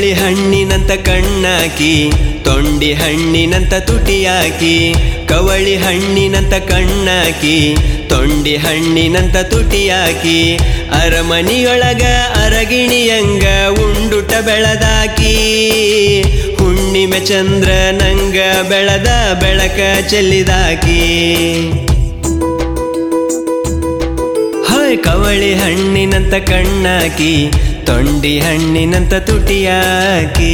ಕವಳಿ ಹಣ್ಣಿನಂತ ಕಣ್ಣಾಕಿ ತೊಂಡಿ ಹಣ್ಣಿನಂತ ತುಟಿಯಾಕಿ ಕವಳಿ ಹಣ್ಣಿನಂತ ಕಣ್ಣಾಕಿ ತೊಂಡಿ ಹಣ್ಣಿನಂತ ತುಟಿಯಾಕಿ ಅರಮನಿಯೊಳಗ ಅರಗಿಣಿಯಂಗ ಉಂಡುಟ ಬೆಳದಾಕಿ ಹುಣ್ಣಿಮೆ ಚಂದ್ರ ನಂಗ ಬೆಳದ ಬೆಳಕ ಚೆಲ್ಲಿದಾಕಿ ಹಾಯ್ ಕವಳಿ ಹಣ್ಣಿನಂತ ಕಣ್ಣಾಕಿ ತೊಂಡಿ ಹಣ್ಣಿನಂತ ತುಟಿಯಾಕಿ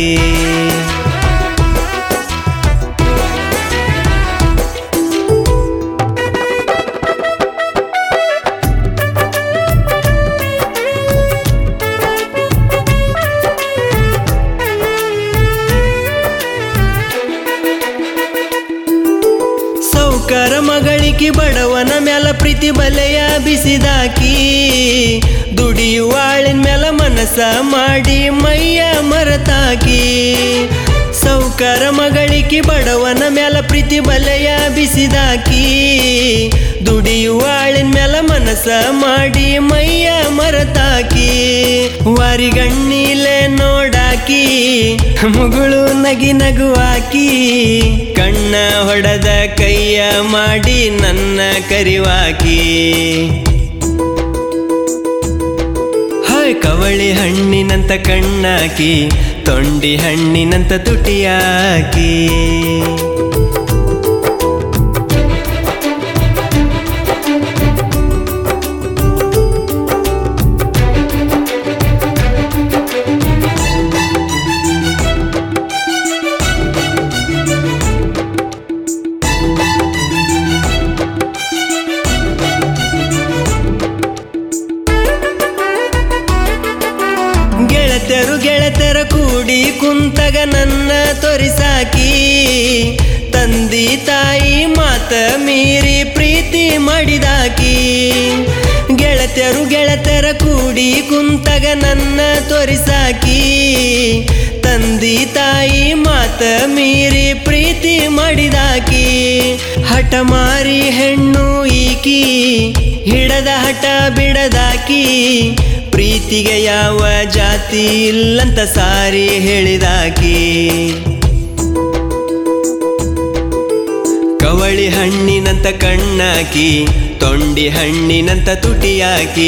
ಸೌಕರ ಮಗಳಿಕಿ ಬಡವನ ಮ್ಯಾಲ ಪ್ರೀತಿ ಬಲೆಯ ಬಿಸಿದಾಕಿ ದುಡಿಯುವಾಳಿನ ಮ್ಯಾಲ ಮನಸ ಮಾಡಿ ಮೈಯ ಮರತಾಕಿ ಸೌಕರ ಮಗಳಿಕಿ ಬಡವನ ಮ್ಯಾಲ ಪ್ರೀತಿ ಬಲೆಯ ಬಿಸಿದಾಕಿ ದುಡಿಯುವಾಳಿನ ಮ್ಯಾಲ ಮನಸ ಮಾಡಿ ಮೈಯ ಮರತಾಕಿ ವಾರಿಗಣ್ಣಿಲೆ ನೋಡಾಕಿ ಮುಗುಳು ನಗಿ ನಗುವಾಕಿ ಕಣ್ಣ ಹೊಡೆದ ಕೈಯ ಮಾಡಿ ನನ್ನ ಕರಿವಾಕಿ ಹಾಯ್ ಕವಳಿ ಹಣ್ಣಿನಂತ ಕಣ್ಣಾಕಿ ತೊಂಡಿ ಹಣ್ಣಿನಂತ ತುಟಿಯಾಕಿ ಗೆಳತರ ಕೂಡಿ ಕುಂತಗ ನನ್ನ ತೋರಿಸಾಕಿ ತಂದಿ ತಾಯಿ ಮಾತ ಮೀರಿ ಪ್ರೀತಿ ಮಾಡಿದಾಕಿ ಗೆಳತರ ಕೂಡಿ ಕುಂತಗ ನನ್ನ ತೋರಿಸಾಕಿ ತಂದಿ ತಾಯಿ ಮಾತ ಮೀರಿ ಪ್ರೀತಿ ಮಾಡಿದಾಕಿ ಹಠ ಮಾರಿ ಹೆಣ್ಣು ಈಕಿ ಹಿಡದ ಹಠ ಬಿಡದಾಕಿ ಪ್ರೀತಿಗೆ ಯಾವ ಜಾತಿ ಇಲ್ಲಂತ ಸಾರಿ ಹೇಳಿದಾಕಿ ಕವಳಿ ಹಣ್ಣಿನಂತ ಕಣ್ಣಾಕಿ ತೊಂಡಿ ಹಣ್ಣಿನಂತ ತುಟಿಯಾಕಿ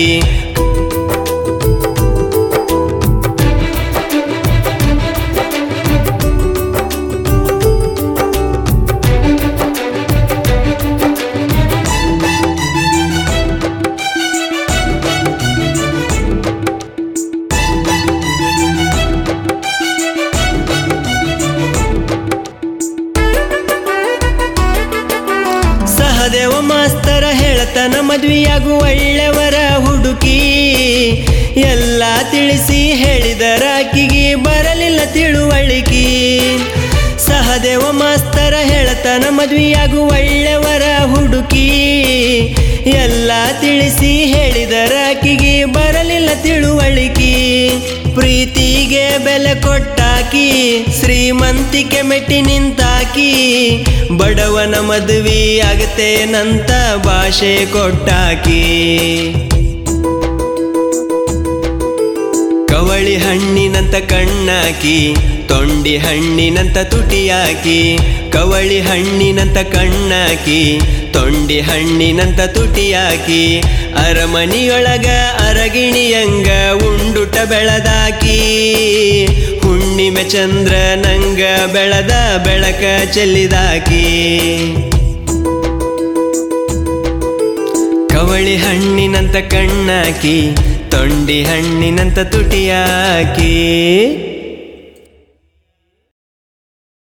ಸಹದೇವ ಮಾಸ್ತರ ಹೇಳ್ತಾನ ಮದ್ವಿಯಾಗು ಒಳ್ಳೆವರ ಹುಡುಕಿ ಎಲ್ಲ ತಿಳಿಸಿ ಹೇಳಿದರ ಆಕಿಗೆ ಬರಲಿಲ್ಲ ತಿಳುವಳಿಕಿ ಸಹದೇವ ಮಾಸ್ತರ ಹೇಳ್ತಾನ ಮದ್ವಿಯಾಗು ಒಳ್ಳೆವರ ಹುಡುಕಿ ಎಲ್ಲ ತಿಳಿಸಿ ಹೇಳಿದರ ಆಕಿಗೆ ಬರಲಿಲ್ಲ ತಿಳುವಳಿಕಿ ಪ್ರೀತಿಗೆ ಬೆಲೆ ಕೊಟ್ಟಾಕಿ ಶ್ರೀಮಂತಿಕೆ ಮೆಟ್ಟಿ ನಿಂತಾಕಿ ಬಡವನ ಮದುವೆ ಆಗತೇನಂತ ಭಾಷೆ ಕೊಟ್ಟಾಕಿ ಕವಳಿ ಹಣ್ಣಿನಂತ ಕಣ್ಣಾಕಿ ತೊಂಡಿ ಹಣ್ಣಿನಂತ ತುಟಿಯಾಕಿ ಕವಳಿ ಹಣ್ಣಿನಂತ ಕಣ್ಣಾಕಿ ತೊಂಡಿ ಹಣ್ಣಿನಂತ ತುಟಿಯಾಕಿ ಅರಮನಿಯೊಳಗ ಅರಗಿಣಿಯಂಗ ಉಂಡುಟ ಬೆಳದಾಕಿ ಹುಣ್ಣಿಮೆ ಚಂದ್ರ ನಂಗ ಬೆಳದ ಬೆಳಕ ಚೆಲ್ಲಿದಾಕಿ ಕವಳಿ ಹಣ್ಣಿನಂತ ಕಣ್ಣಾಕಿ ತೊಂಡಿ ಹಣ್ಣಿನಂತ ತುಟಿಯಾಕಿ